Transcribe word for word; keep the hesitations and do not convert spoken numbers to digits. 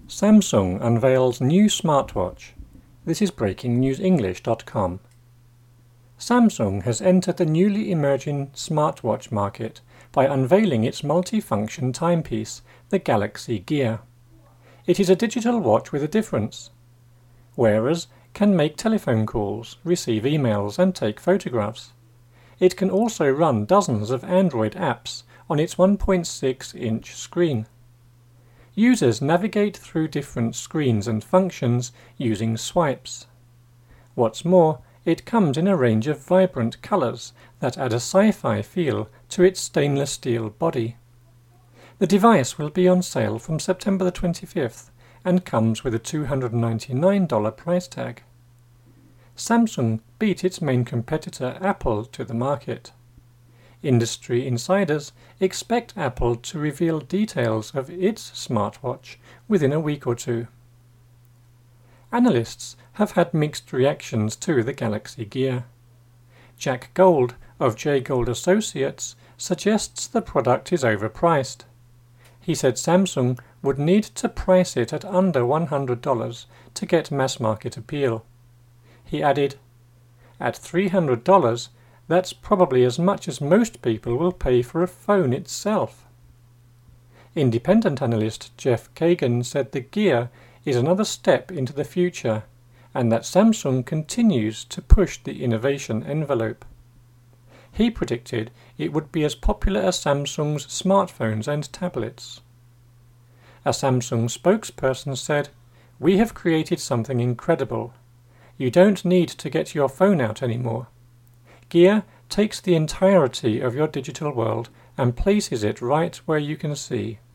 Samsung unveils new smartwatch. This is breaking news english dot com. Samsung has entered the newly emerging smartwatch market by unveiling its multi-function timepiece, the Galaxy Gear. It is a digital watch with a difference. Wearers can make telephone calls, receive emails, and take photographs. It can also run dozens of Android apps on its one point six inch screen. Users navigate through different screens and functions using swipes. What's more, it comes in a range of vibrant colors that add a sci-fi feel to its stainless steel body. The device will be on sale from September the twenty-fifth and comes with a two hundred ninety-nine dollars price tag. Samsung beat its main competitor Apple to the market. Industry insiders expect Apple to reveal details of its smartwatch within a week or two. Analysts have had mixed reactions to the Galaxy Gear. Jack Gold of Jay Gold Associates suggests the product is overpriced. He said Samsung would need to price it at under one hundred dollars to get mass market appeal. He added, "At three hundred dollars, that's probably as much as most people will pay for a phone itself." Independent analyst Jeff Kagan said the Gear is another step into the future and that Samsung continues to push the innovation envelope. He predicted it would be as popular as Samsung's smartphones and tablets. A Samsung spokesperson said, "We have created something incredible. You don't need to get your phone out anymore. Gear takes the entirety of your digital world and places it right where you can see."